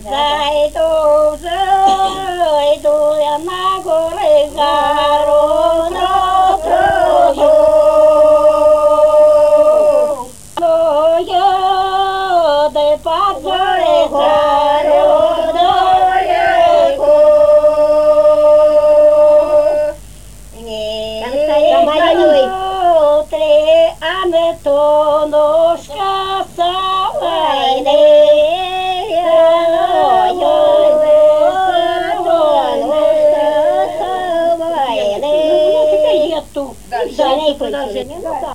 Зайду я на гори гару на тропу. Ну я де під гори гару на яку. Три, а не то ножка савайне. Да,